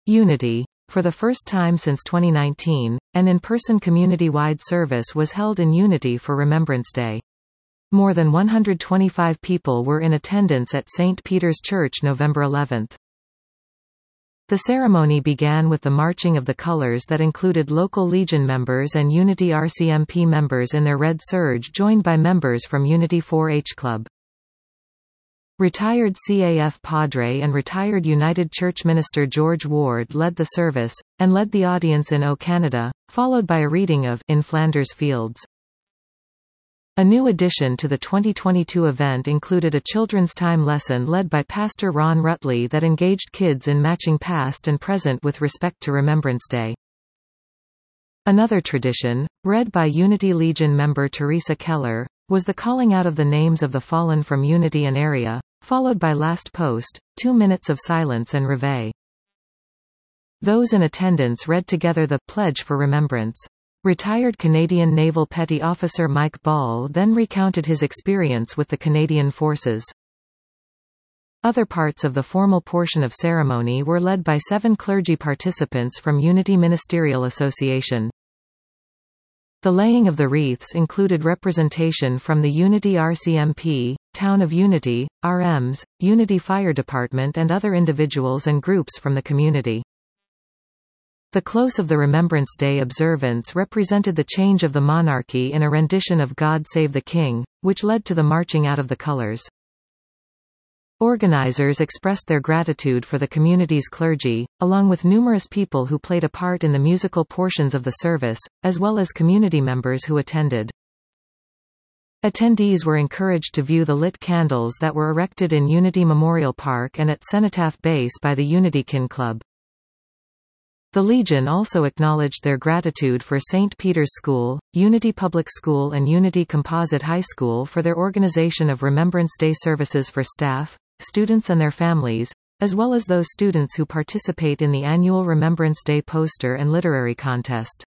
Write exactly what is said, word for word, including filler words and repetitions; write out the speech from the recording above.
Unity. For the first time since twenty nineteen, an in-person community-wide service was held in Unity for Remembrance Day. More than one hundred twenty-five people were in attendance at Saint Peter's Church November eleventh. The ceremony began with the marching of the colors that included local Legion members and Unity R C M P members in their red serge, joined by members from Unity four H Club. Retired C A F Padre and retired United Church minister George Ward led the service, and led the audience in O Canada, followed by a reading of In Flanders Fields. A new addition to the twenty twenty-two event included a children's time lesson led by Pastor Ron Rutley that engaged kids in matching past and present with respect to Remembrance Day. Another tradition, read by Unity Legion member Teresa Keller, was the calling out of the names of the fallen from Unity and area, followed by Last Post, two minutes of silence and reveille. Those in attendance read together the Pledge for Remembrance. Retired Canadian Naval Petty Officer Mike Ball then recounted his experience with the Canadian Forces. Other parts of the formal portion of ceremony were led by seven clergy participants from Unity Ministerial Association. The laying of the wreaths included representation from the Unity R C M P, Town of Unity, R Ms, Unity Fire Department and other individuals and groups from the community. The close of the Remembrance Day observance represented the change of the monarchy in a rendition of God Save the King, which led to the marching out of the colors. Organizers expressed their gratitude for the community's clergy, along with numerous people who played a part in the musical portions of the service, as well as community members who attended. Attendees were encouraged to view the lit candles that were erected in Unity Memorial Park and at Cenotaph Base by the Unitykin Club. The Legion also acknowledged their gratitude for Saint Peter's School, Unity Public School and Unity Composite High School for their organization of Remembrance Day services for staff, students and their families, as well as those students who participate in the annual Remembrance Day poster and literary contest.